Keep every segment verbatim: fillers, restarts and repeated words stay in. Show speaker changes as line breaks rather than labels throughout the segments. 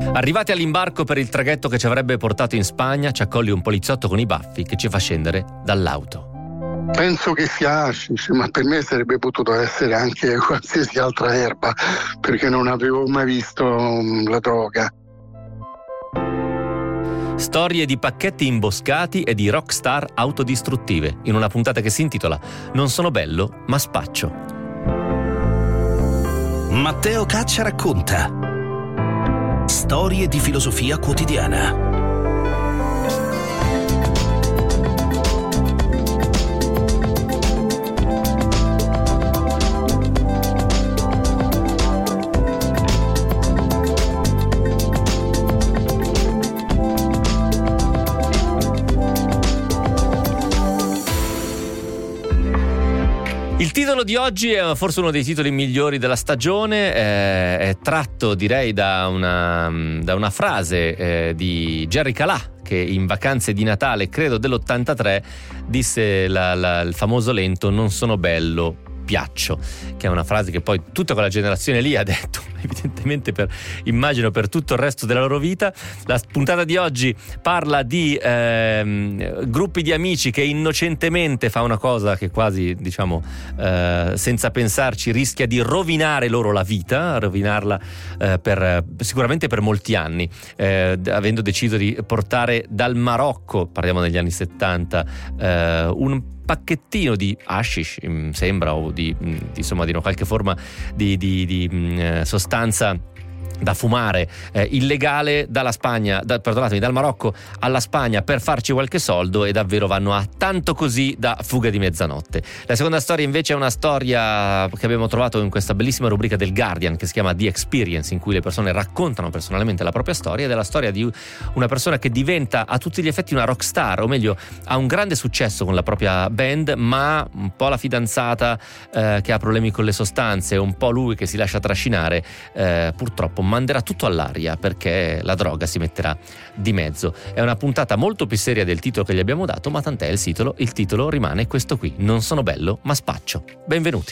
Arrivati all'imbarco per il traghetto che ci avrebbe portato in Spagna, ci accoglie un poliziotto con i baffi che ci fa scendere dall'auto.
Penso che sia hashish, ma per me sarebbe potuto essere anche qualsiasi altra erba, perché non avevo mai visto um, la droga.
Storie di pacchetti imboscati e di rockstar autodistruttive, in una puntata che si intitola Non sono bello, ma spaccio.
Matteo Caccia racconta storie di filosofia quotidiana.
Il titolo di oggi è forse uno dei titoli migliori della stagione, eh, è tratto direi da una, da una frase eh, di Jerry Calà, che in Vacanze di Natale, credo dell'ottantatré, disse la, la, il famoso lento "non sono bello, piaccio", che è una frase che poi tutta quella generazione lì ha detto, evidentemente per, immagino per tutto il resto della loro vita. La puntata di oggi parla di ehm, gruppi di amici che innocentemente fa una cosa che quasi, diciamo, eh, senza pensarci rischia di rovinare loro la vita, rovinarla eh, per, sicuramente per molti anni, eh, avendo deciso di portare dal Marocco, parliamo degli anni settanta, eh, un pacchettino di hashish, sembra, o di, di insomma di una qualche forma di, di, di mh, sostanza da fumare eh, illegale dalla Spagna, da, perdonatemi, dal Marocco alla Spagna per farci qualche soldo, e davvero vanno a tanto così da Fuga di mezzanotte. La seconda storia invece è una storia che abbiamo trovato in questa bellissima rubrica del Guardian che si chiama The Experience, in cui le persone raccontano personalmente la propria storia, ed è la storia di una persona che diventa a tutti gli effetti una rockstar, o meglio ha un grande successo con la propria band, ma un po' la fidanzata eh, che ha problemi con le sostanze, un po' lui che si lascia trascinare, eh, purtroppo manderà tutto all'aria perché la droga si metterà di mezzo. È una puntata molto più seria del titolo che gli abbiamo dato, ma tant'è il titolo, il titolo rimane questo qui: Non sono bello, ma spaccio. Benvenuti.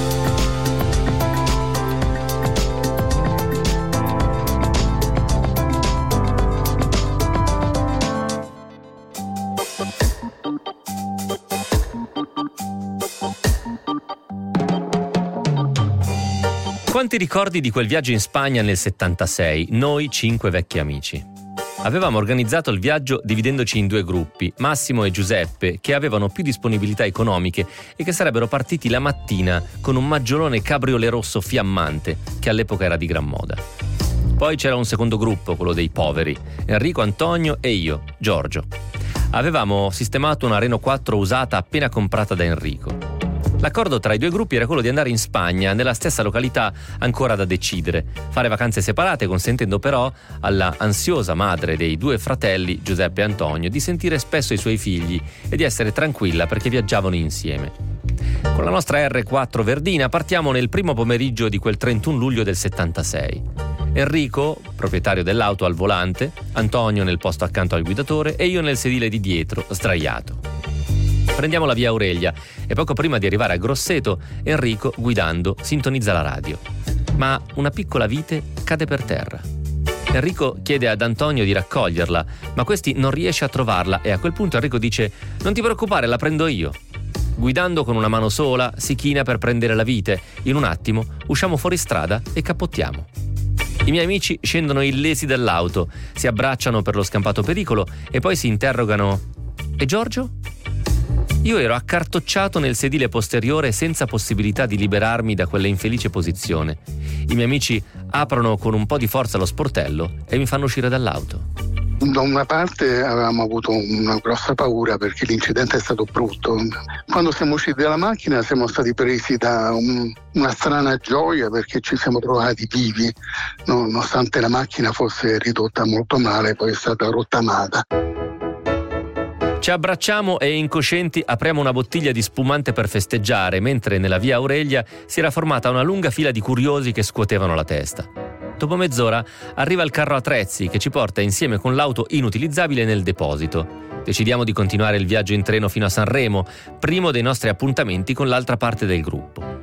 Quanti ricordi di quel viaggio in Spagna nel settantasei, noi cinque vecchi amici. Avevamo organizzato il viaggio dividendoci in due gruppi, Massimo e Giuseppe, che avevano più disponibilità economiche e che sarebbero partiti la mattina con un maggiolone cabriolet rosso fiammante, che all'epoca era di gran moda. Poi c'era un secondo gruppo, quello dei poveri, Enrico, Antonio e io, Giorgio. Avevamo sistemato una Renault quattro usata appena comprata da Enrico. L'accordo tra i due gruppi era quello di andare in Spagna, nella stessa località ancora da decidere, fare vacanze separate, consentendo però alla ansiosa madre dei due fratelli, Giuseppe e Antonio, di sentire spesso i suoi figli e di essere tranquilla perché viaggiavano insieme. Con la nostra erre quattro verdina partiamo nel primo pomeriggio di quel trentuno luglio del settantasei. Enrico, proprietario dell'auto, al volante, Antonio nel posto accanto al guidatore e io nel sedile di dietro, sdraiato. Prendiamo la via Aurelia e poco prima di arrivare a Grosseto, Enrico, guidando, sintonizza la radio. Ma una piccola vite cade per terra. Enrico chiede ad Antonio di raccoglierla, ma questi non riesce a trovarla, e a quel punto Enrico dice: "Non ti preoccupare, la prendo io". Guidando con una mano sola, si china per prendere la vite. In un attimo usciamo fuori strada e cappottiamo. I miei amici scendono illesi dall'auto, si abbracciano per lo scampato pericolo e poi si interrogano: "E Giorgio?". Io ero accartocciato nel sedile posteriore senza possibilità di liberarmi da quella infelice posizione. I miei amici aprono con un po' di forza lo sportello e mi fanno uscire dall'auto.
Da una parte avevamo avuto una grossa paura perché l'incidente è stato brutto. Quando siamo usciti dalla macchina siamo stati presi da un, una strana gioia perché ci siamo trovati vivi, nonostante la macchina fosse ridotta molto male, poi è stata rottamata.
Ci abbracciamo e incoscienti apriamo una bottiglia di spumante per festeggiare, mentre nella via Aurelia si era formata una lunga fila di curiosi che scuotevano la testa. Dopo mezz'ora arriva il carro attrezzi che ci porta insieme con l'auto inutilizzabile nel deposito. Decidiamo di continuare il viaggio in treno fino a Sanremo, primo dei nostri appuntamenti con l'altra parte del gruppo.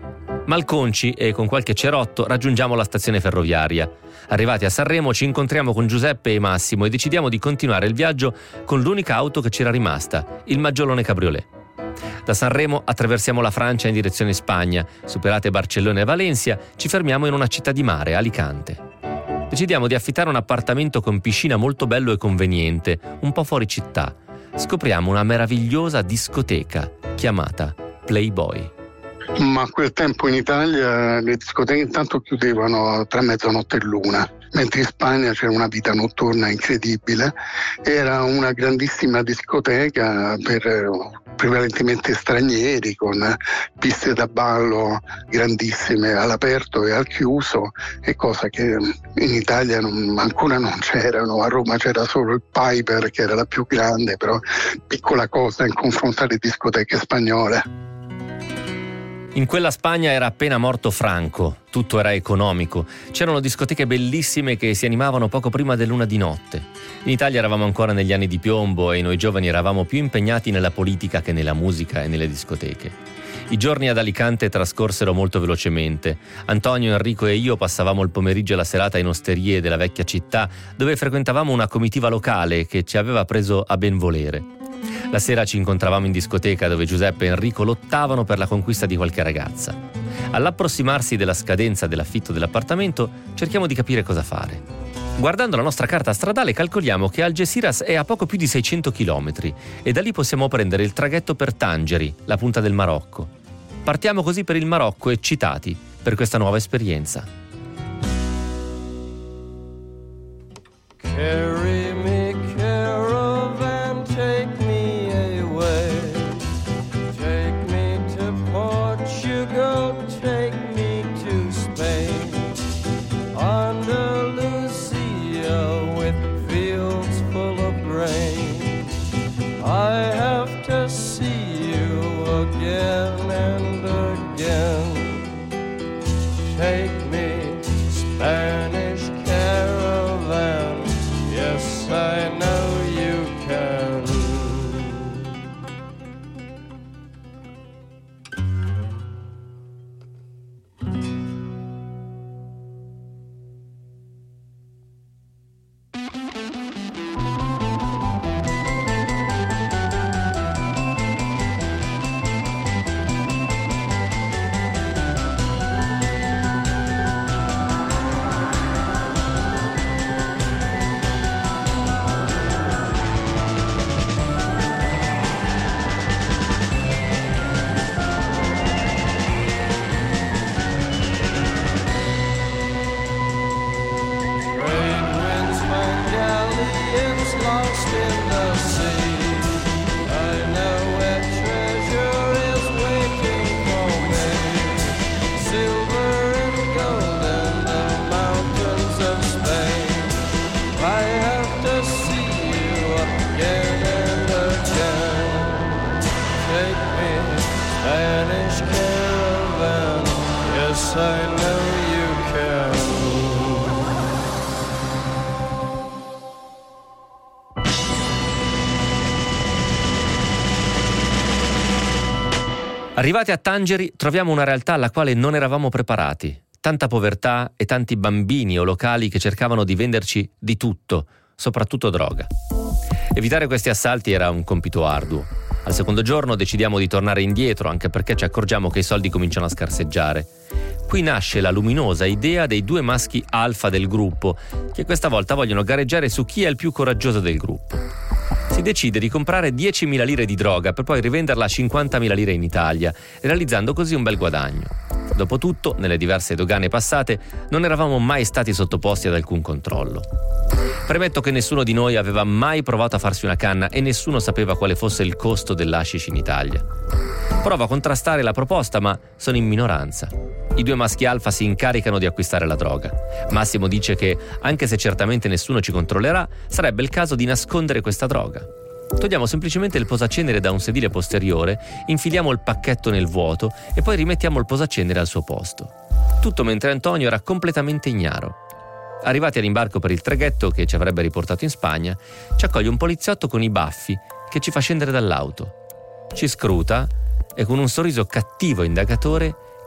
Malconci e con qualche cerotto raggiungiamo la stazione ferroviaria. Arrivati a Sanremo ci incontriamo con Giuseppe e Massimo e decidiamo di continuare il viaggio con l'unica auto che c'era rimasta, il Maggiolone Cabriolet. Da Sanremo attraversiamo la Francia in direzione Spagna, superate Barcellona e Valencia, ci fermiamo in una città di mare, Alicante. Decidiamo di affittare un appartamento con piscina molto bello e conveniente, un po' fuori città. Scopriamo una meravigliosa discoteca chiamata Playboy.
Ma a quel tempo in Italia le discoteche intanto chiudevano tra mezzanotte e l'una, mentre in Spagna c'era una vita notturna incredibile. Era una grandissima discoteca per prevalentemente stranieri, con piste da ballo grandissime all'aperto e al chiuso, e cosa che in Italia non, ancora non c'erano. A Roma c'era solo il Piper, che era la più grande, però piccola cosa in confronto alle discoteche spagnole.
In quella Spagna era appena morto Franco, tutto era economico, c'erano discoteche bellissime che si animavano poco prima dell'una di notte. In Italia eravamo ancora negli anni di piombo e noi giovani eravamo più impegnati nella politica che nella musica e nelle discoteche. I giorni ad Alicante trascorsero molto velocemente. Antonio, Enrico e io passavamo il pomeriggio e la serata in osterie della vecchia città, dove frequentavamo una comitiva locale che ci aveva preso a ben volere. La sera ci incontravamo in discoteca, dove Giuseppe e Enrico lottavano per la conquista di qualche ragazza. All'approssimarsi della scadenza dell'affitto dell'appartamento, cerchiamo di capire cosa fare. Guardando la nostra carta stradale calcoliamo che Algeciras è a poco più di seicento chilometri e da lì possiamo prendere il traghetto per Tangeri, la punta del Marocco. Partiamo così per il Marocco, eccitati per questa nuova esperienza.
Carry me, caravan, take me away. Take me to Portugal, take me to Spain. Andalusia with fields full of grain. I have to see you again and again. Take me, Spanish caravan. Yes, I know you can. Lost in the sea, I know where treasure is waiting for me. Silver and gold in the mountains of Spain. I have to see you again and again. Take me, Spanish caravan. Yes, I know you can.
Arrivati a Tangeri troviamo una realtà alla quale non eravamo preparati. Tanta povertà e tanti bambini o locali che cercavano di venderci di tutto, soprattutto droga. Evitare questi assalti era un compito arduo. Al secondo giorno decidiamo di tornare indietro, anche perché ci accorgiamo che i soldi cominciano a scarseggiare. Qui nasce la luminosa idea dei due maschi alfa del gruppo, che questa volta vogliono gareggiare su chi è il più coraggioso del gruppo. Si decide di comprare diecimila lire di droga per poi rivenderla a cinquantamila lire in Italia, realizzando così un bel guadagno. Dopotutto, nelle diverse dogane passate, non eravamo mai stati sottoposti ad alcun controllo. Premetto che nessuno di noi aveva mai provato a farsi una canna e nessuno sapeva quale fosse il costo dell'hashish in Italia. Provo a contrastare la proposta, ma sono in minoranza. I due maschi alfa si incaricano di acquistare la droga. Massimo dice che, anche se certamente nessuno ci controllerà, sarebbe il caso di nascondere questa droga. Togliamo semplicemente il posacenere da un sedile posteriore, infiliamo il pacchetto nel vuoto e poi rimettiamo il posacenere al suo posto. Tutto mentre Antonio era completamente ignaro. Arrivati all'imbarco per il traghetto che ci avrebbe riportato in Spagna, ci accoglie un poliziotto con i baffi che ci fa scendere dall'auto. Ci scruta e con un sorriso cattivo e indagatore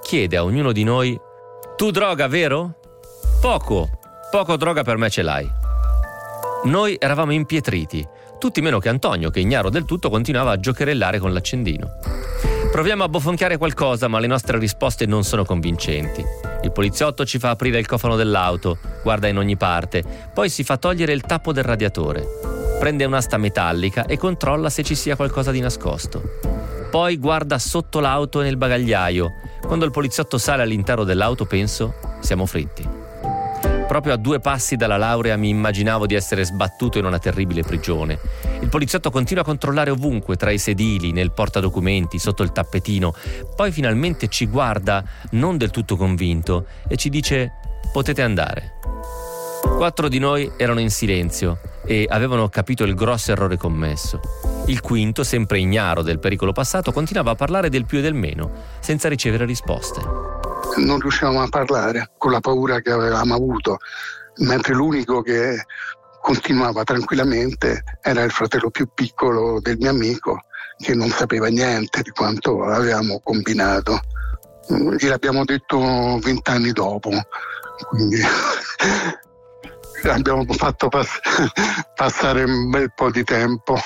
chiede a ognuno di noi: tu droga, vero? Poco, poco droga per me ce l'hai. Noi eravamo impietriti, tutti meno che Antonio, che ignaro del tutto continuava a giocherellare con l'accendino. Proviamo a bofonchiare qualcosa, ma le nostre risposte non sono convincenti. Il poliziotto ci fa aprire il cofano dell'auto, guarda in ogni parte, poi si fa togliere il tappo del radiatore. Prende un'asta metallica e controlla se ci sia qualcosa di nascosto. Poi guarda sotto l'auto e nel bagagliaio. Quando il poliziotto sale all'interno dell'auto penso: siamo fritti. Proprio a due passi dalla laurea mi immaginavo di essere sbattuto in una terribile prigione. Il poliziotto continua a controllare ovunque, tra i sedili, nel portadocumenti, sotto il tappetino. Poi finalmente ci guarda, non del tutto convinto, e ci dice: potete andare. Quattro di noi erano in silenzio e avevano capito il grosso errore commesso. Il quinto, sempre ignaro del pericolo passato, continuava a parlare del più e del meno, senza ricevere risposte.
Non riuscivamo a parlare con la paura che avevamo avuto, mentre l'unico che continuava tranquillamente era il fratello più piccolo del mio amico, che non sapeva niente di quanto avevamo combinato. Gliel'abbiamo detto vent'anni dopo, quindi abbiamo fatto pass- passare un bel po' di tempo.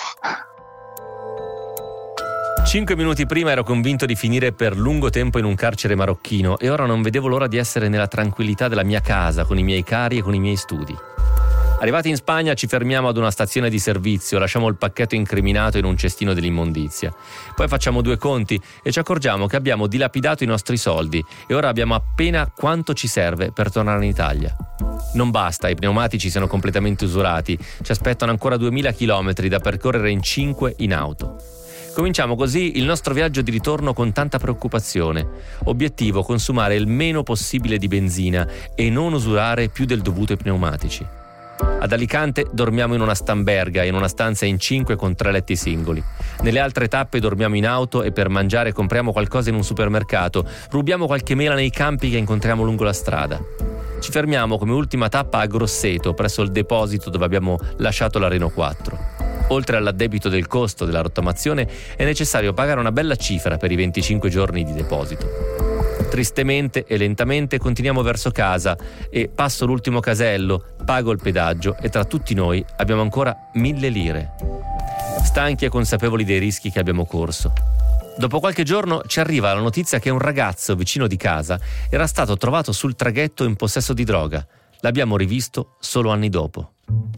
Cinque minuti prima ero convinto di finire per lungo tempo in un carcere marocchino e ora non vedevo l'ora di essere nella tranquillità della mia casa, con i miei cari e con i miei studi. Arrivati in Spagna ci fermiamo ad una stazione di servizio, lasciamo il pacchetto incriminato in un cestino dell'immondizia. Poi facciamo due conti e ci accorgiamo che abbiamo dilapidato i nostri soldi e ora abbiamo appena quanto ci serve per tornare in Italia. Non basta, i pneumatici sono completamente usurati, ci aspettano ancora duemila chilometri da percorrere in cinque in auto. Cominciamo così il nostro viaggio di ritorno con tanta preoccupazione. Obiettivo: consumare il meno possibile di benzina e non usurare più del dovuto i pneumatici. Ad Alicante dormiamo in una stamberga, in una stanza in cinque con tre letti singoli. Nelle altre tappe dormiamo in auto e per mangiare compriamo qualcosa in un supermercato, rubiamo qualche mela nei campi che incontriamo lungo la strada. Ci fermiamo come ultima tappa a Grosseto, presso il deposito dove abbiamo lasciato la Renault quattro. Oltre all'addebito del costo della rottamazione è necessario pagare una bella cifra per i venticinque giorni di deposito. Tristemente e lentamente continuiamo verso casa e passo l'ultimo casello, pago il pedaggio e tra tutti noi abbiamo ancora mille lire. Stanchi e consapevoli dei rischi che abbiamo corso. Dopo qualche giorno ci arriva la notizia che un ragazzo vicino di casa era stato trovato sul traghetto in possesso di droga. L'abbiamo rivisto solo anni dopo.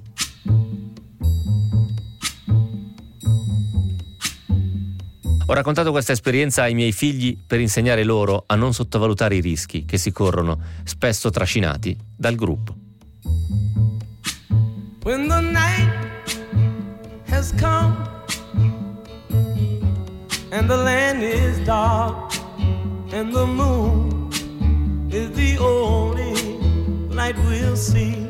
Ho raccontato questa esperienza ai miei figli per insegnare loro a non sottovalutare i rischi che si corrono, spesso trascinati dal gruppo.
When the night has come and the land is dark and the moon is the only light we'll see.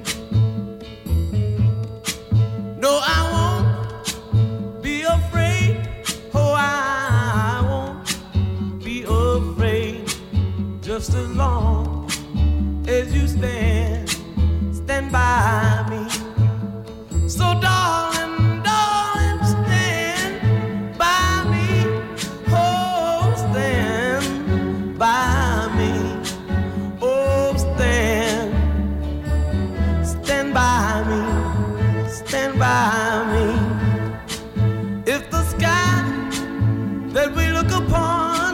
No, I won't be afraid. Oh, I won't be afraid. Just as long as you stand, stand by me. So darling, darling, stand by me. Oh, stand by me. Oh, stand, stand by me. Stand by me. If the sky that we look upon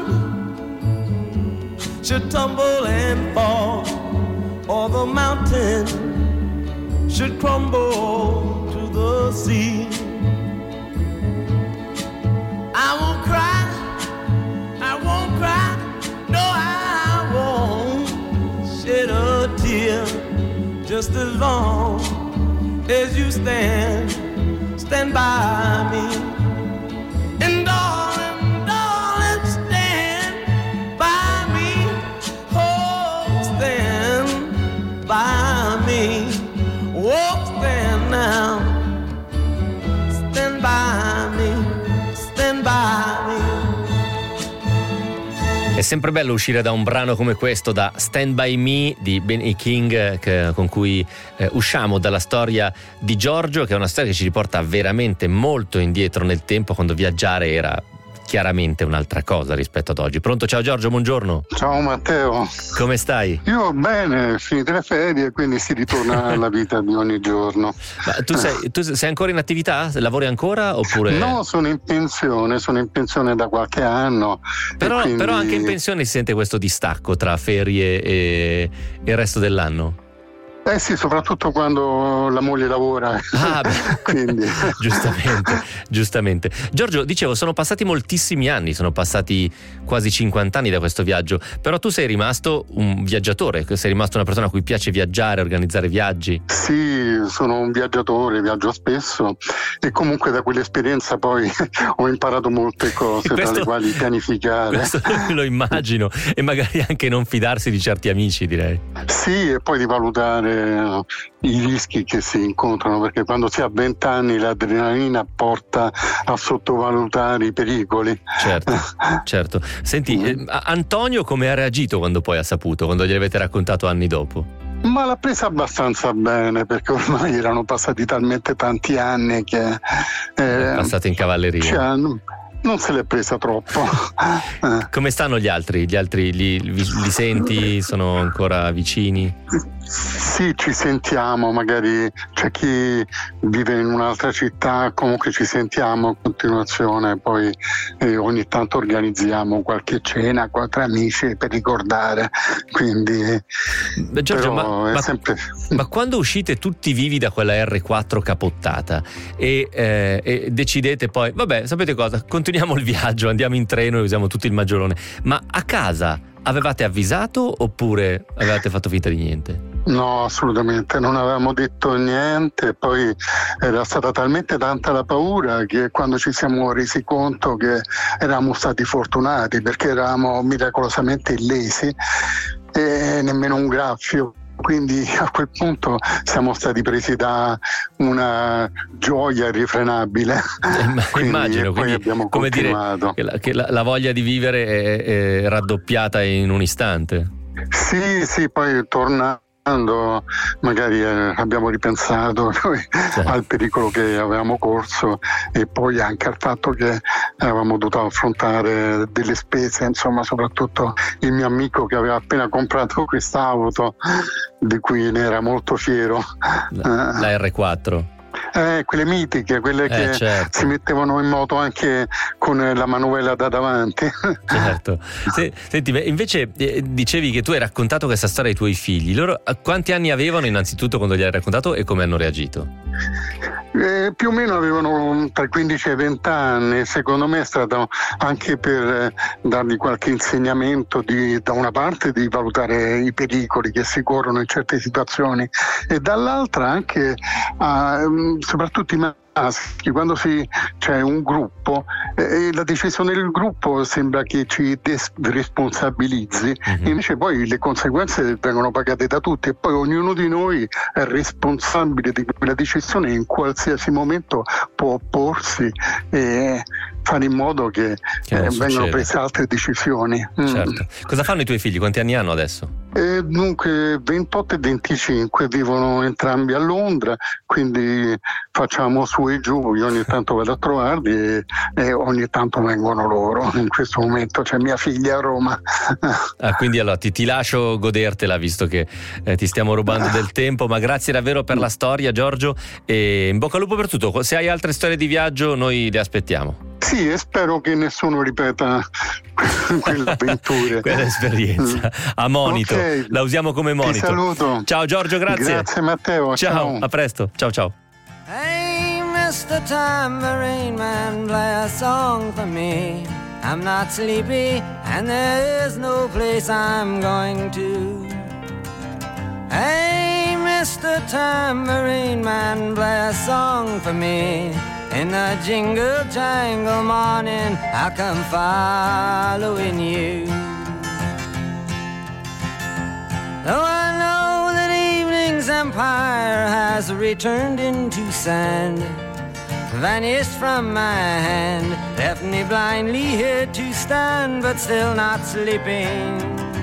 should tumble and fall, or the mountain should crumble to the sea, I won't cry, I won't cry, no, I won't shed a tear. Just as long as you stand, stand by me. And darling, darling, stand by me. Oh, stand by me. Oh, stand now. Stand by me. Stand by me.
È sempre bello uscire da un brano come questo, da Stand By Me di Benny King, che, con cui eh, usciamo dalla storia di Giorgio, che è una storia che ci riporta veramente molto indietro nel tempo, quando viaggiare era chiaramente un'altra cosa rispetto ad oggi. Pronto? Ciao Giorgio, buongiorno.
Ciao Matteo.
Come stai?
Io bene, finite le ferie, quindi si ritorna alla vita di ogni giorno.
Ma tu sei, tu sei ancora in attività? Lavori ancora oppure?
No, sono in pensione, sono in pensione da qualche anno.
Però,
quindi...
però anche in pensione si sente questo distacco tra ferie e, e il resto dell'anno?
Eh sì, soprattutto quando la moglie lavora.
Ah, beh.
Quindi.
giustamente, giustamente. Giorgio, dicevo, sono passati moltissimi anni, sono passati quasi cinquanta anni da questo viaggio, però tu sei rimasto un viaggiatore, sei rimasto una persona a cui piace viaggiare, organizzare viaggi.
Sì, sono un viaggiatore, viaggio spesso e comunque da quell'esperienza poi ho imparato molte cose, questo, tra le quali pianificare.
Questo lo immagino, e magari anche non fidarsi di certi amici, direi.
Sì, e poi di valutare i rischi che si incontrano, perché quando si ha venti anni l'adrenalina porta a sottovalutare i pericoli.
Certo, certo. Senti, eh, Antonio come ha reagito quando poi ha saputo, quando gli avete raccontato anni dopo?
Ma l'ha presa abbastanza bene, perché ormai erano passati talmente tanti anni che eh,
è passata in cavalleria.
Cioè, non se l'è presa troppo.
Come stanno gli altri? Gli altri li, li, li senti? Sono ancora vicini?
Sì, ci sentiamo, magari c'è chi vive in un'altra città, comunque ci sentiamo in continuazione, poi eh, ogni tanto organizziamo qualche cena con altri amici per ricordare, quindi
Beh, Giorgio, ma,
è
ma,
sempre...
ma quando uscite tutti vivi da quella erre quattro capottata e, eh, e decidete poi, vabbè, sapete cosa, continuiamo il viaggio, andiamo in treno e usiamo tutto il maggiolone, ma a casa avevate avvisato oppure avevate fatto finta di niente?
No, assolutamente, non avevamo detto niente, poi era stata talmente tanta la paura che quando ci siamo resi conto che eravamo stati fortunati, perché eravamo miracolosamente illesi e nemmeno un graffio. Quindi a quel punto siamo stati presi da una gioia irrefrenabile.
Eh,
quindi,
immagino,
e poi
quindi
abbiamo
come
continuato.
dire che, la, che la, la voglia di vivere è, è raddoppiata in un istante.
Sì, sì, poi torna. Magari eh, abbiamo ripensato poi certo. al pericolo che avevamo corso e poi anche al fatto che avevamo dovuto affrontare delle spese, insomma, soprattutto il mio amico che aveva appena comprato quest'auto di cui ne era molto fiero,
la, la erre quattro.
Eh, quelle mitiche, quelle eh, che
certo.
si mettevano in moto anche con la manovella da davanti.
Certo. Se, senti, invece eh, dicevi che tu hai raccontato questa storia ai tuoi figli. Loro quanti anni avevano innanzitutto quando gli hai raccontato e come hanno reagito?
Eh, più o meno avevano tra i quindici e i venti anni. Secondo me è stato anche per eh, dargli qualche insegnamento di, da una parte di valutare i pericoli che si corrono in certe situazioni e dall'altra anche eh, soprattutto i maschi, quando si, c'è un gruppo eh, la decisione del gruppo sembra che ci responsabilizzi, mm-hmm. invece poi le conseguenze vengono pagate da tutti e poi ognuno di noi è responsabile di quella decisione e in qualsiasi momento può opporsi e fare in modo che, che eh, vengano prese altre decisioni.
Certo.
Mm.
Cosa fanno i tuoi figli? Quanti anni hanno adesso?
Eh, dunque ventotto e venticinque, vivono entrambi a Londra, quindi facciamo su e giù, io ogni tanto vado a trovarli e, e ogni tanto vengono loro. In questo momento c'è mia figlia a Roma.
Ah, quindi allora ti, ti lascio godertela, visto che eh, ti stiamo rubando del tempo, ma grazie davvero per la storia, Giorgio, e in bocca al lupo per tutto. Se hai altre storie di viaggio noi le aspettiamo.
Sì, e spero che nessuno ripeta quell'avventura.
Quell'esperienza a monito, okay. La usiamo come monito.
Ti saluto.
Ciao Giorgio, grazie.
Grazie Matteo.
Ciao,
ciao.
A presto. Ciao ciao.
Hey mister Tambourine Man, play a song for me. I'm not sleepy and there is no place I'm going to. Hey mister Tambourine Man, play a song for me. In the jingle jangle morning I'll come following you. Though I know that evening's empire has returned into sand, vanished from my hand, left me blindly here to stand, but still not sleeping.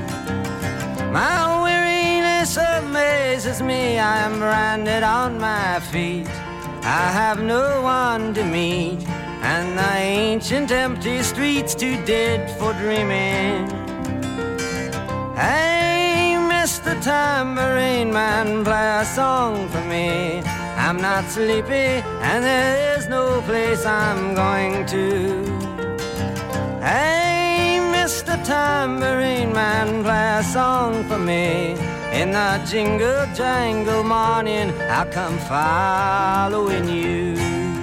My weariness amazes me, I am branded on my feet. I have no one to meet, and the ancient empty streets too dead for dreaming. Hey, Mister Tambourine Man, play a song for me. I'm not sleepy and there is no place I'm going to. Hey, Mister Tambourine Man, play a song for me. In the jingle jangle morning, I'll come following you.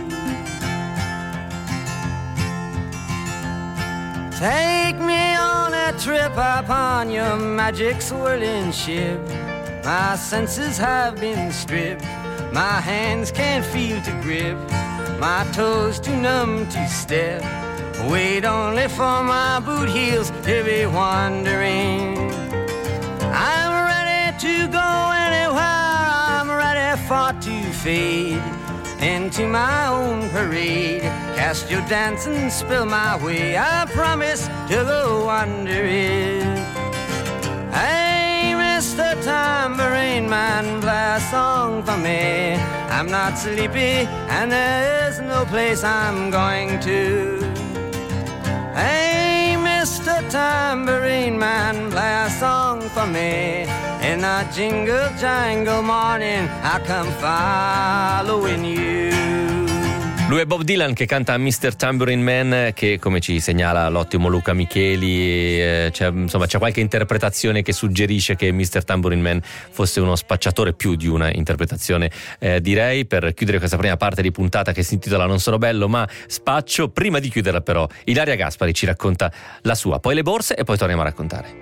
Take me on a trip upon your magic swirling ship. My senses have been stripped. My hands can't feel to grip. My toes too numb to step. Wait only for my boot heels to be wandering. I'm ready to go anywhere. I'm ready for to fade into my own parade. Cast your dance and spill my way. I promise to go under it. Hey, Mister Tambourine Man, play a song for me. I'm not sleepy and there's no place I'm going to. Hey, Mister Tambourine Man, play a song for me. In a jingle jangle morning, I come following you.
Lui è Bob Dylan che canta mister Tambourine Man, che come ci segnala l'ottimo Luca Micheli, eh, c'è, insomma c'è qualche interpretazione che suggerisce che mister Tambourine Man fosse uno spacciatore, più di una interpretazione, eh, direi. Per chiudere questa prima parte di puntata che si intitola Non sono bello ma spaccio, prima di chiuderla però Ilaria Gaspari ci racconta la sua, poi le borse e poi torniamo a raccontare.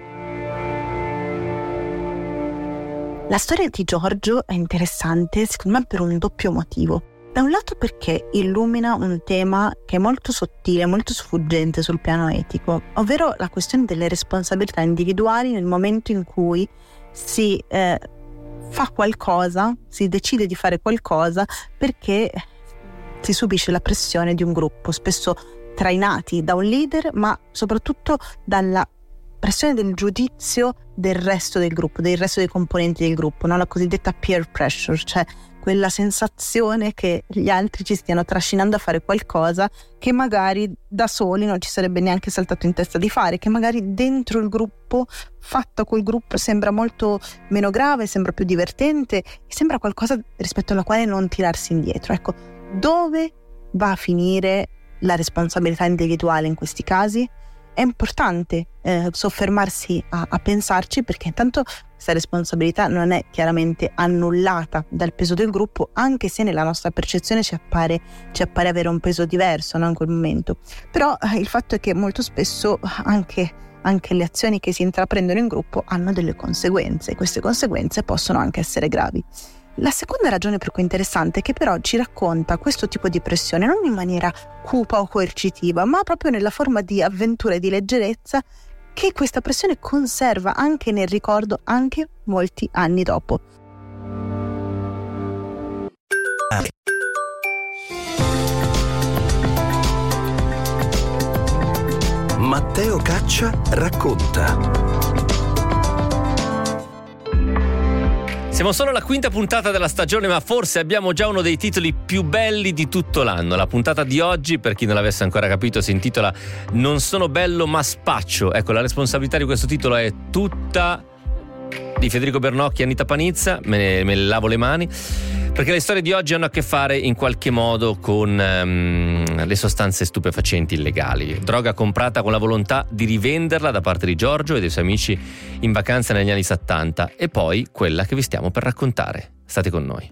La storia di Giorgio è interessante secondo me per un doppio motivo. Da un lato perché illumina un tema che è molto sottile, molto sfuggente sul piano etico, ovvero la questione delle responsabilità individuali nel momento in cui si eh, fa qualcosa, si decide di fare qualcosa perché si subisce la pressione di un gruppo, spesso trainati da un leader, ma soprattutto dalla pressione del giudizio del resto del gruppo, del resto dei componenti del gruppo, no? La cosiddetta peer pressure, cioè quella sensazione che gli altri ci stiano trascinando a fare qualcosa che magari da soli non ci sarebbe neanche saltato in testa di fare, che magari dentro il gruppo, fatto col gruppo, sembra molto meno grave, sembra più divertente e sembra qualcosa rispetto alla quale non tirarsi indietro. Ecco, dove va a finire la responsabilità individuale in questi casi? È importante eh, soffermarsi a, a pensarci, perché intanto questa responsabilità non è chiaramente annullata dal peso del gruppo, anche se nella nostra percezione ci appare, ci appare avere un peso diverso, no, in quel momento. Però eh, il fatto è che molto spesso anche, anche le azioni che si intraprendono in gruppo hanno delle conseguenze, e queste conseguenze possono anche essere gravi. La seconda ragione per cui è interessante è che però ci racconta questo tipo di pressione non in maniera cupa o coercitiva, ma proprio nella forma di avventura e di leggerezza che questa pressione conserva anche nel ricordo, anche molti anni dopo.
Matteo Caccia racconta.
Siamo solo alla quinta puntata della stagione, ma forse abbiamo già uno dei titoli più belli di tutto l'anno. La puntata di oggi, per chi non l'avesse ancora capito, si intitola Non sono bello ma spaccio. Ecco, la responsabilità di questo titolo è tutta di Federico Bernocchi e Anita Panizza, me ne, me ne lavo le mani, perché le storie di oggi hanno a che fare in qualche modo con um, le sostanze stupefacenti illegali, droga comprata con la volontà di rivenderla da parte di Giorgio e dei suoi amici in vacanza negli anni settanta, e poi quella che vi stiamo per raccontare. State con noi.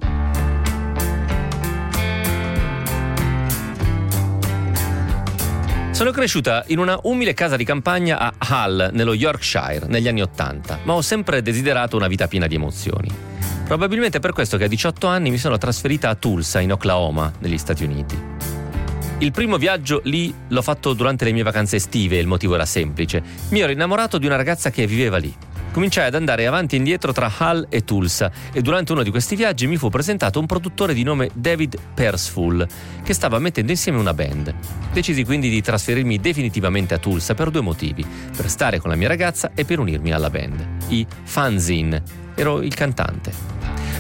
Sono cresciuta in una umile casa di campagna a Hull, nello Yorkshire, negli anni Ottanta, ma ho sempre desiderato una vita piena di emozioni. Probabilmente è per questo che a diciotto anni mi sono trasferita a Tulsa, in Oklahoma, negli Stati Uniti. Il primo viaggio lì l'ho fatto durante le mie vacanze estive e il motivo era semplice. Mi ero innamorato di una ragazza che viveva lì. Cominciai ad andare avanti e indietro tra Hull e Tulsa e durante uno di questi viaggi mi fu presentato un produttore di nome David Persfull che stava mettendo insieme una band. Decisi quindi di trasferirmi definitivamente a Tulsa per due motivi: per stare con la mia ragazza e per unirmi alla band, i Fanzine. Ero il cantante.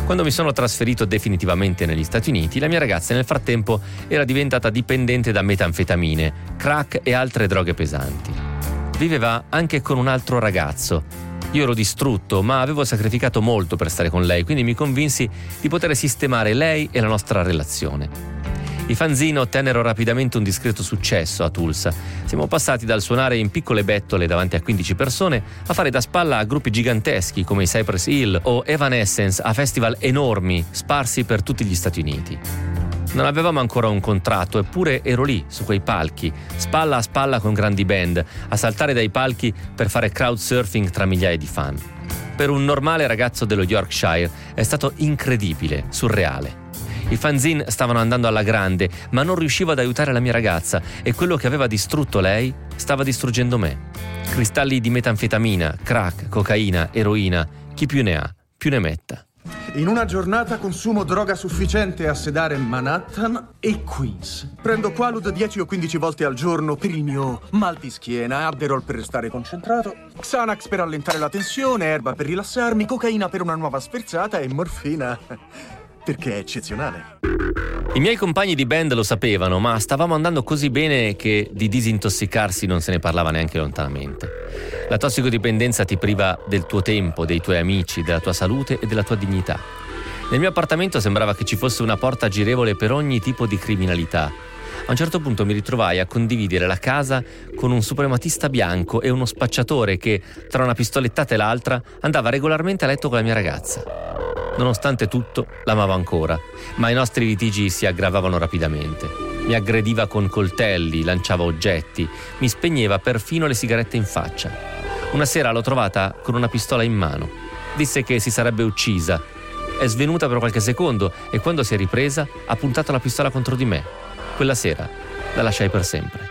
Quando mi sono trasferito definitivamente negli Stati Uniti, la mia ragazza nel frattempo era diventata dipendente da metanfetamine, crack e altre droghe pesanti. Viveva anche con un altro ragazzo. Io ero distrutto, ma avevo sacrificato molto per stare con lei, quindi mi convinsi di poter sistemare lei e la nostra relazione. I fanzine ottennero rapidamente un discreto successo a Tulsa. Siamo passati dal suonare in piccole bettole davanti a quindici persone a fare da spalla a gruppi giganteschi come i Cypress Hill o Evanescence a festival enormi sparsi per tutti gli Stati Uniti. Non avevamo ancora un contratto, eppure ero lì, su quei palchi, spalla a spalla con grandi band, a saltare dai palchi per fare crowdsurfing tra migliaia di fan. Per un normale ragazzo dello Yorkshire è stato incredibile, surreale. I fanzine stavano andando alla grande, ma non riuscivo ad aiutare la mia ragazza e quello che aveva distrutto lei stava distruggendo me. Cristalli di metanfetamina, crack, cocaina, eroina, chi più ne ha, più ne metta.
In una giornata consumo droga sufficiente a sedare Manhattan e Queens. Prendo Quaalud dieci o quindici volte al giorno per il mio mal di schiena, Adderall per restare concentrato, Xanax per allentare la tensione, erba per rilassarmi, cocaina per una nuova sferzata e morfina perché è eccezionale.
I miei compagni di band lo sapevano, ma stavamo andando così bene che di disintossicarsi non se ne parlava neanche lontanamente. La tossicodipendenza ti priva del tuo tempo, dei tuoi amici, della tua salute e della tua dignità. Nel mio appartamento sembrava che ci fosse una porta girevole per ogni tipo di criminalità. A un certo punto mi ritrovai a condividere la casa con un suprematista bianco e uno spacciatore che, tra una pistolettata e l'altra, andava regolarmente a letto con la mia ragazza. Nonostante tutto, l'amavo ancora, ma i nostri litigi si aggravavano rapidamente. Mi aggrediva con coltelli, lanciava oggetti, mi spegneva perfino le sigarette in faccia. Una sera l'ho trovata con una pistola in mano. Disse che si sarebbe uccisa. È svenuta per qualche secondo e quando si è ripresa ha puntato la pistola contro di me. Quella sera la lasciai per sempre.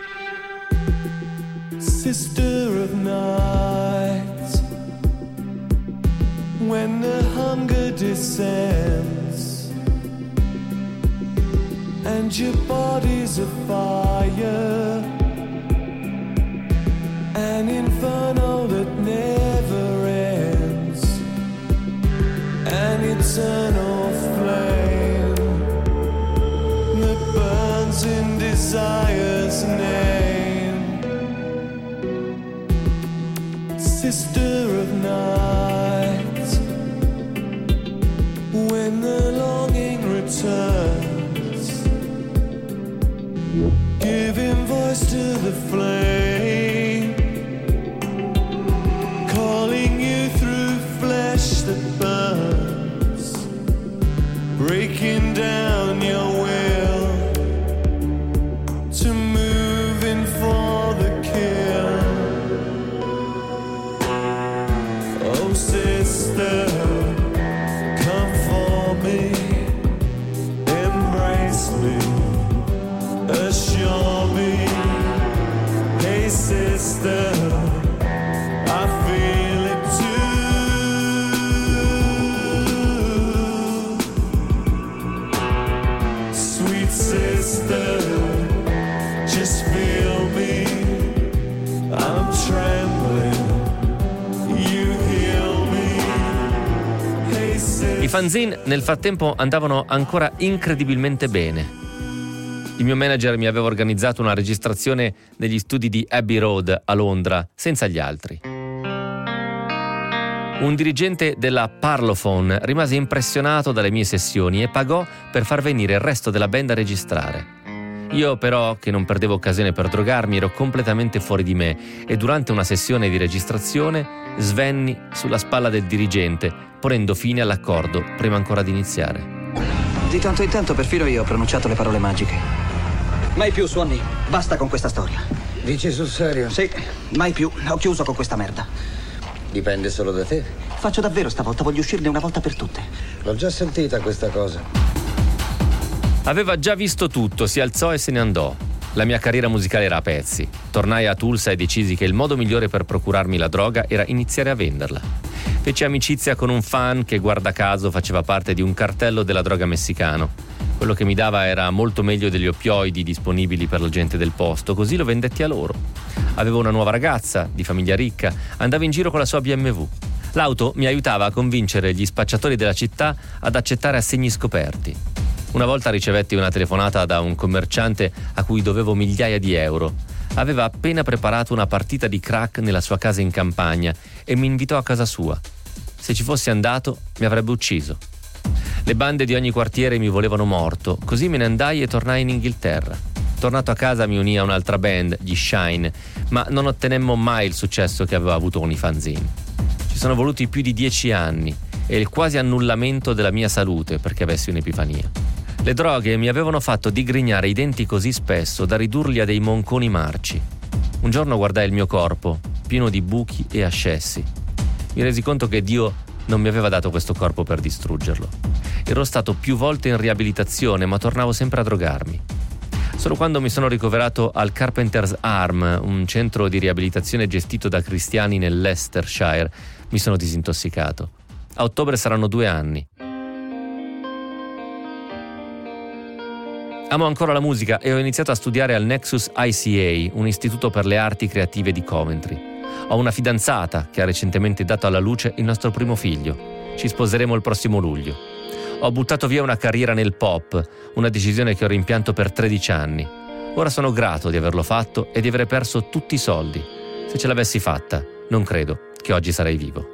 Sister of nights, when the hunger descends and your body's a fire, an inferno that never ends, an eternal flame that burns in desire's name. Sister of night, when the longing returns, giving voice to the flame, calling you through flesh that burns, breaking down your will to move in for the kill. Oh sister, come for me, embrace me, assure me. Hey sister, I feel it too. Sweet sister, just feel me, I'm trembling, you heal me. Hey sister.
I fanzine nel frattempo andavano ancora incredibilmente bene. Il mio manager mi aveva organizzato una registrazione negli studi di Abbey Road a Londra, senza gli altri. Un dirigente della Parlophone rimase impressionato dalle mie sessioni e pagò per far venire il resto della band a registrare. Io però, che non perdevo occasione per drogarmi, ero completamente fuori di me e durante una sessione di registrazione svenni sulla spalla del dirigente, ponendo fine all'accordo prima ancora di iniziare.
Di tanto in tanto perfino io ho pronunciato le parole magiche. Mai più, Swanny. Basta con questa storia.
Dici sul serio?
Sì, mai più. Ho chiuso con questa merda.
Dipende solo da te.
Faccio davvero stavolta, voglio uscirne una volta per tutte.
L'ho già sentita questa cosa.
Aveva già visto tutto, si alzò e se ne andò. La mia carriera musicale era a pezzi. Tornai a Tulsa e decisi che il modo migliore per procurarmi la droga era iniziare a venderla. Feci amicizia con un fan che, guarda caso, faceva parte di un cartello della droga messicano. Quello che mi dava era molto meglio degli oppioidi disponibili per la gente del posto, così lo vendetti a loro. Avevo una nuova ragazza, di famiglia ricca, andava in giro con la sua B M W. L'auto mi aiutava a convincere gli spacciatori della città ad accettare assegni scoperti. Una volta ricevetti una telefonata da un commerciante a cui dovevo migliaia di euro. Aveva appena preparato una partita di crack nella sua casa in campagna e mi invitò a casa sua. Se ci fossi andato, mi avrebbe ucciso. Le bande di ogni quartiere mi volevano morto, così me ne andai e tornai in Inghilterra. Tornato a casa mi unì a un'altra band, gli Shine, ma non ottenemmo mai il successo che aveva avuto con i fanzine. Ci sono voluti più di dieci anni e il quasi annullamento della mia salute perché avessi un'epifania. Le droghe mi avevano fatto digrignare i denti così spesso da ridurli a dei monconi marci. Un giorno guardai il mio corpo, pieno di buchi e ascessi. Mi resi conto che Dio non mi aveva dato questo corpo per distruggerlo. Ero stato più volte in riabilitazione, ma tornavo sempre a drogarmi. Solo quando mi sono ricoverato al Carpenter's Arm, un centro di riabilitazione gestito da cristiani nel Leicestershire, mi sono disintossicato. A ottobre saranno due anni. Amo ancora la musica e ho iniziato a studiare al Nexus I C A, un istituto per le arti creative di Coventry. Ho una fidanzata che ha recentemente dato alla luce il nostro primo figlio. Ci sposeremo il prossimo luglio. Ho buttato via una carriera nel pop, una decisione che ho rimpianto per tredici anni. Ora sono grato di averlo fatto e di aver perso tutti i soldi. Se ce l'avessi fatta, non credo che oggi sarei vivo.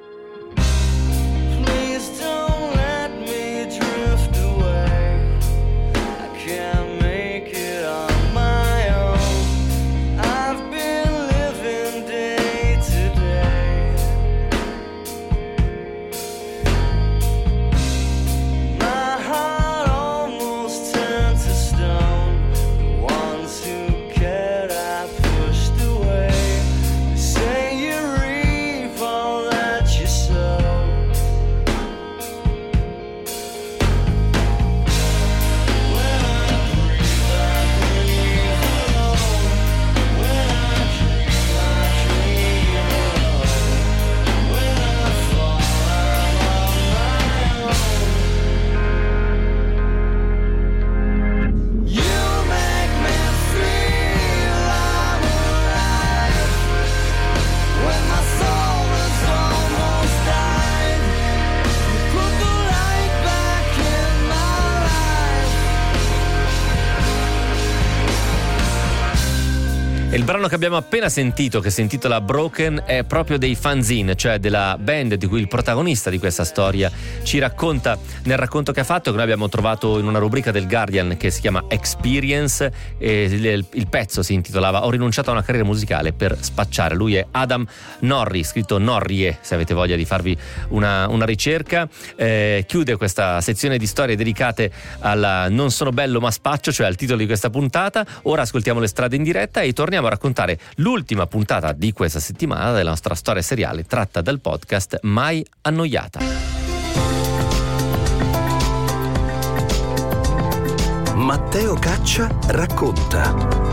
Il brano che abbiamo appena sentito, che si intitola Broken, è proprio dei fanzine, cioè della band di cui il protagonista di questa storia ci racconta nel racconto che ha fatto, che noi abbiamo trovato in una rubrica del Guardian che si chiama Experience, e il, il pezzo si intitolava Ho rinunciato a una carriera musicale per spacciare. Lui è Adam Norrie, scritto Norrie, se avete voglia di farvi una, una ricerca. Eh, chiude questa sezione di storie dedicate alla Non sono bello ma spaccio, cioè al titolo di questa puntata. Ora ascoltiamo Le strade in diretta e torniamo a raccontare l'ultima puntata di questa settimana della nostra storia seriale tratta dal podcast Mai Annoiata.
Matteo Caccia racconta.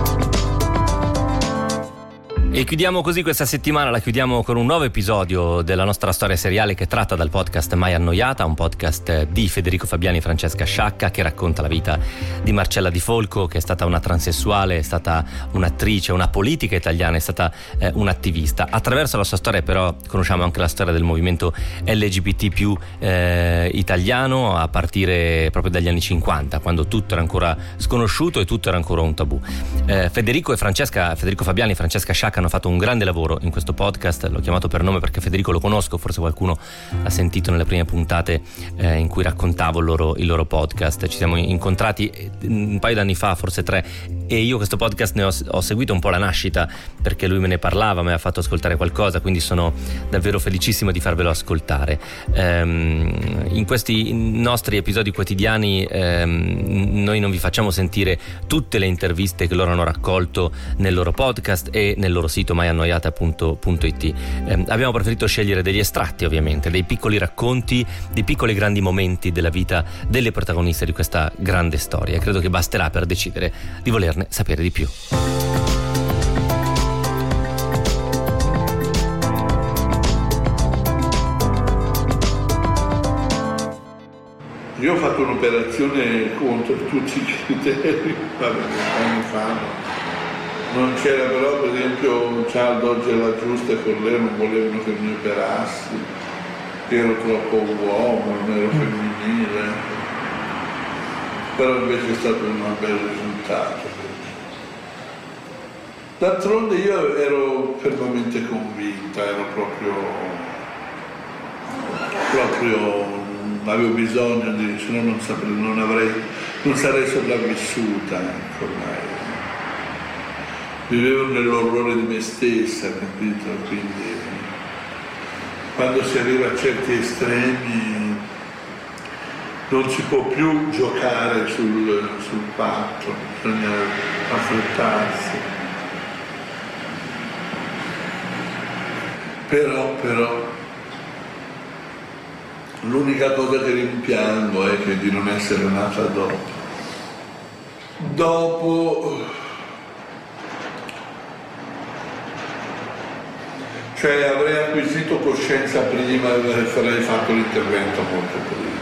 E chiudiamo così questa settimana, la chiudiamo con un nuovo episodio della nostra storia seriale che tratta dal podcast Mai Annoiata, un podcast di Federico Fabiani e Francesca Sciacca che racconta la vita di Marcella Di Folco, che è stata una transessuale, è stata un'attrice, una politica italiana, è stata eh, un'attivista. Attraverso la sua storia però conosciamo anche la storia del movimento L G B T più eh, italiano, a partire proprio dagli anni cinquanta, quando tutto era ancora sconosciuto e tutto era ancora un tabù. Eh, Federico e Francesca, Federico Fabiani e Francesca Sciacca hanno fatto un grande lavoro in questo podcast. L'ho chiamato per nome perché Federico lo conosco, forse qualcuno l'ha sentito nelle prime puntate eh, in cui raccontavo il loro, il loro podcast. Ci siamo incontrati un paio d'anni fa, forse tre, e io questo podcast ne ho, ho seguito un po' la nascita perché lui me ne parlava, mi ha fatto ascoltare qualcosa, quindi sono davvero felicissimo di farvelo ascoltare. Ehm, in questi nostri episodi quotidiani ehm, noi non vi facciamo sentire tutte le interviste che loro hanno raccolto nel loro podcast e nel loro sito mai annoiata punto it. Eh, abbiamo preferito scegliere degli estratti, ovviamente, dei piccoli racconti, dei piccoli grandi momenti della vita delle protagoniste di questa grande storia. Credo che basterà per decidere di volerne sapere di più.
Io ho fatto un'operazione contro tutti i criteri, anni fa. Non c'era però, per esempio, Cialdo oggi era giusta e con lei non volevano che mi operassi. ero troppo uomo, non ero femminile, però invece è stato un bel risultato. D'altronde io ero fermamente convinta, ero proprio, proprio avevo bisogno di, se no non saprei, non avrei, non sarei sopravvissuta, ecco, ormai. Vivevo nell'orrore di me stessa, capito? Quindi quando si arriva a certi estremi non si può più giocare sul, sul patto, bisogna affrettarsi. Però, però, l'unica cosa che rimpiango è che di non essere nata dopo. Dopo... Cioè avrei acquisito coscienza prima e avrei fatto l'intervento molto prima.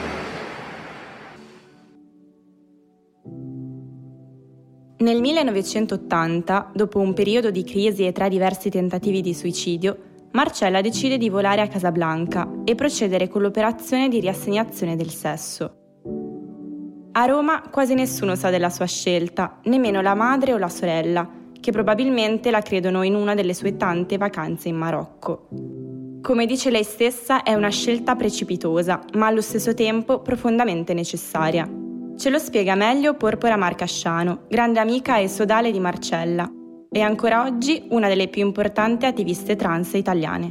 Nel millenovecentottanta, dopo un periodo di crisi e tre diversi tentativi di suicidio, Marcella decide di volare a Casablanca e procedere con l'operazione di riassegnazione del sesso. A Roma quasi nessuno sa della sua scelta, nemmeno la madre o la sorella, che probabilmente la credono in una delle sue tante vacanze in Marocco. Come dice lei stessa, è una scelta precipitosa, ma allo stesso tempo profondamente necessaria. Ce lo spiega meglio Porpora Marcasciano, grande amica e sodale di Marcella, e ancora oggi una delle più importanti attiviste trans italiane.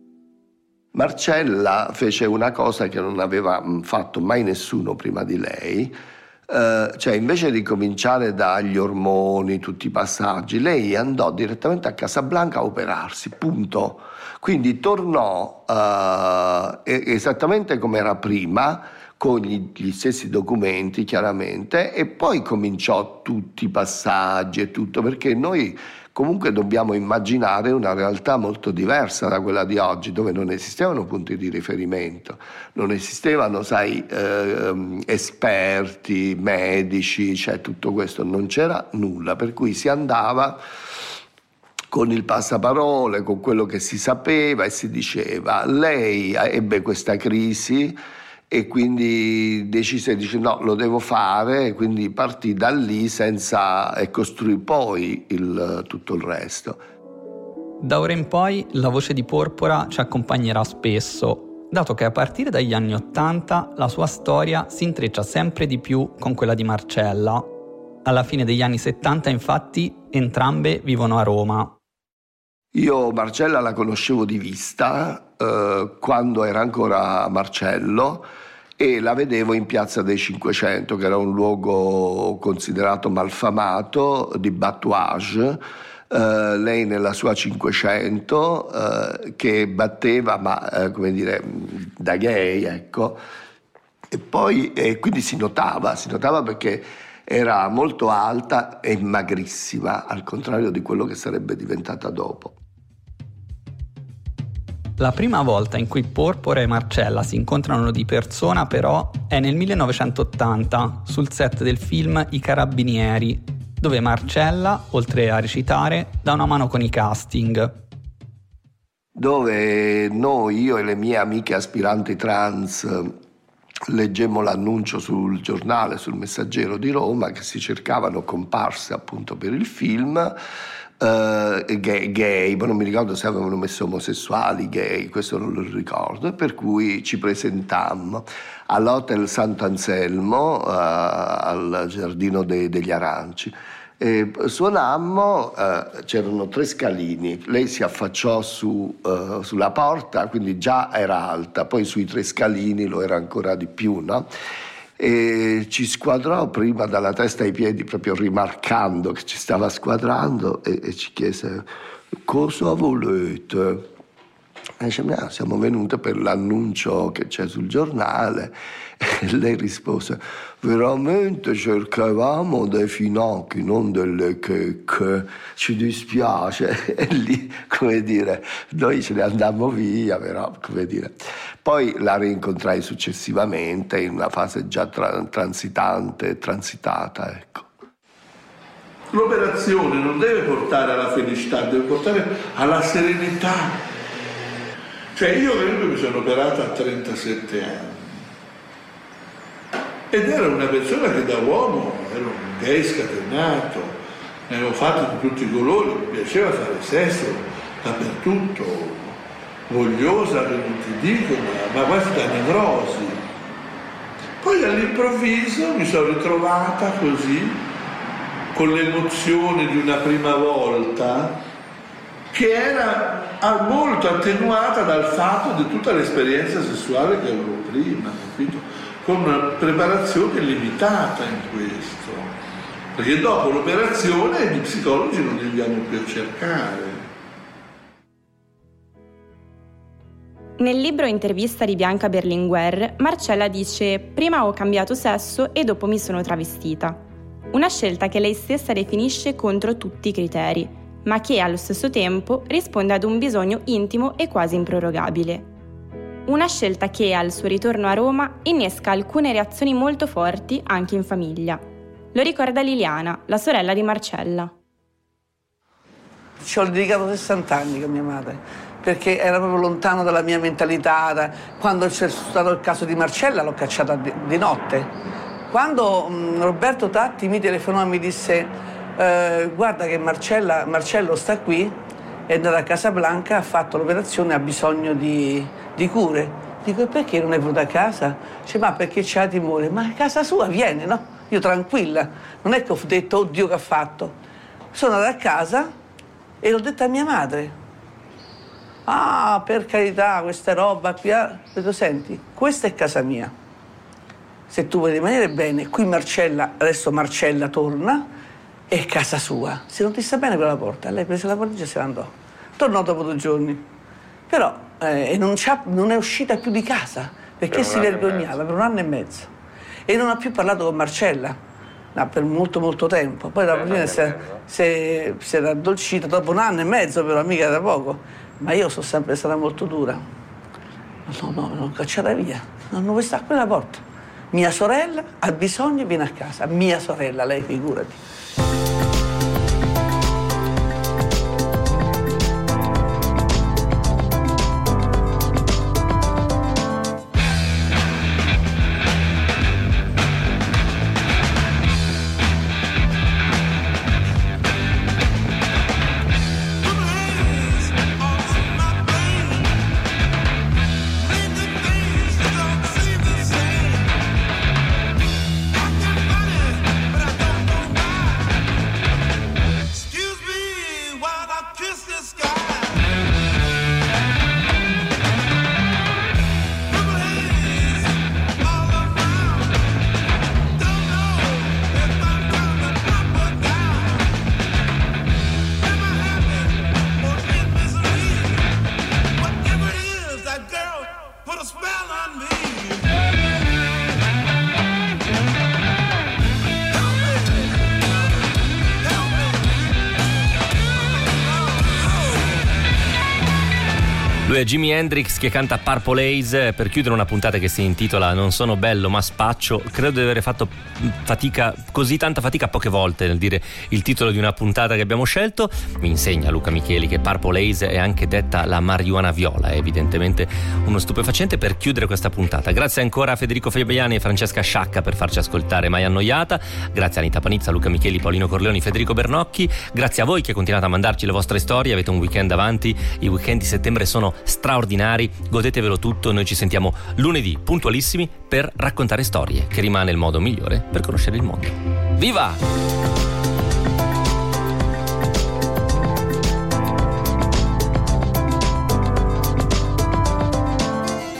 Marcella fece una cosa che non aveva fatto mai nessuno prima di lei. Uh, cioè invece di cominciare dagli ormoni, tutti i passaggi, lei andò direttamente a Casablanca a operarsi, punto. Quindi tornò uh, esattamente come era prima, con gli, gli stessi documenti chiaramente, e poi cominciò tutti i passaggi e tutto, perché noi comunque dobbiamo immaginare una realtà molto diversa da quella di oggi, dove non esistevano punti di riferimento, non esistevano, sai, eh, esperti, medici, cioè tutto questo, non c'era nulla, per cui si andava con il passaparole, con quello che si sapeva e si diceva. Lei ebbe questa crisi e quindi decise, dice no, lo devo fare, e quindi partì da lì senza, e costruì poi il, tutto il resto.
Da ora in poi la voce di Porpora ci accompagnerà spesso, dato che a partire dagli anni Ottanta la sua storia si intreccia sempre di più con quella di Marcella. Alla fine degli anni Settanta, infatti, entrambe vivono a Roma.
Io Marcella la conoscevo di vista eh, quando era ancora Marcello, e la vedevo in Piazza dei Cinquecento, che era un luogo considerato malfamato di batouage. Uh, lei nella sua Cinquecento uh, che batteva, ma uh, come dire, da gay, ecco. E poi e quindi si notava, si notava perché era molto alta e magrissima, al contrario di quello che sarebbe diventata dopo.
La prima volta in cui Porpora e Marcella si incontrano di persona, però, è nel millenovecentottanta, sul set del film I Carabinieri, dove Marcella, oltre a recitare, dà una mano con i casting.
Dove noi, io e le mie amiche aspiranti trans, leggemmo l'annuncio sul giornale, sul Messaggero di Roma, che si cercavano comparse appunto per il film. Uh, gay, gay, ma non mi ricordo se avevano messo omosessuali, gay, questo non lo ricordo, per cui ci presentammo all'Hotel Sant'Anselmo, uh, al Giardino de, degli Aranci. E suonammo, uh, c'erano tre scalini, lei si affacciò su, uh, sulla porta, quindi già era alta, poi sui tre scalini lo era ancora di più, no? E ci squadrò prima dalla testa ai piedi, proprio rimarcando che ci stava squadrando, e, e ci chiese: cosa volete? E dice: no, siamo venute per l'annuncio che c'è sul giornale. E lei rispose: veramente cercavamo dei finocchi, non delle checche, ci dispiace. E lì, come dire, noi ce ne andammo via, però, come dire. Poi la rincontrai successivamente in una fase già tra- transitante, transitata, ecco.
L'operazione non deve portare alla felicità, deve portare alla serenità. Cioè io comunque mi sono operato a trentasette anni ed ero una persona che da uomo ero un gay scatenato, ne avevo fatto di tutti i colori, mi piaceva fare sesso dappertutto, vogliosa che non ti dico, ma, ma quasi da nevrosi. Poi all'improvviso mi sono ritrovata così, con l'emozione di una prima volta, che era molto attenuata dal fatto di tutta l'esperienza sessuale che avevo prima, capito? Con una preparazione limitata in questo, perché dopo l'operazione gli psicologi non li andiamo più a cercare.
Nel libro Intervista di Bianca Berlinguer, Marcella dice: prima ho cambiato sesso e dopo mi sono travestita. Una scelta che lei stessa definisce contro tutti i criteri, ma che allo stesso tempo risponde ad un bisogno intimo e quasi improrogabile. Una scelta che, al suo ritorno a Roma, innesca alcune reazioni molto forti anche in famiglia. Lo ricorda Liliana, la sorella di Marcella.
Ci ho dedicato sessanta anni con mia madre, perché era proprio lontano dalla mia mentalità. Da... Quando c'è stato il caso di Marcella l'ho cacciata di, di notte. Quando mh, Roberto Tatti mi telefonò e mi disse eh, guarda che Marcella, Marcello sta qui, è andata a Casablanca, ha fatto l'operazione, ha bisogno di, di cure. Dico, e perché non è venuta a casa? Dice, ma perché c'ha timore? Ma a casa sua viene, no? Io tranquilla, non è che ho detto, oddio che ha fatto. Sono andata a casa e l'ho detto a mia madre. Ah, per carità, questa roba qui. Ho detto, senti, questa è casa mia. Se tu vuoi rimanere bene, qui Marcella, adesso Marcella torna, è casa sua. Se non ti sta bene per la porta, lei prese la valigia e se ne andò. Tornò dopo due giorni. Però eh, non, non è uscita più di casa, perché si vergognava per un anno e mezzo. E non ha più parlato con Marcella, no, per molto molto tempo. Poi dopo fine si, si, si era addolcita, dopo un anno e mezzo, però mica da poco. Ma io sono sempre stata molto dura. No, no, non cacciata via. Non vuoi stare qui alla porta. Mia sorella ha bisogno, viene a casa. Mia sorella, lei figurati.
Lui è Jimi Hendrix che canta Purple Haze per chiudere una puntata che si intitola Non sono bello ma spaccio. Credo di aver fatto fatica, così tanta fatica poche volte nel dire il titolo di una puntata che abbiamo scelto. Mi insegna Luca Micheli che Purple Haze è anche detta la marijuana viola, è evidentemente uno stupefacente per chiudere questa puntata. Grazie ancora a Federico Fabiani e Francesca Sciacca per farci ascoltare Mai Annoiata. Grazie a Anita Panizza, Luca Micheli, Paolino Corleoni, Federico Bernocchi. Grazie a voi che continuate a mandarci le vostre storie. Avete un weekend davanti, i weekend di settembre sono straordinari, godetevelo tutto. Noi ci sentiamo lunedì puntualissimi per raccontare storie, che rimane il modo migliore per conoscere il mondo. Viva!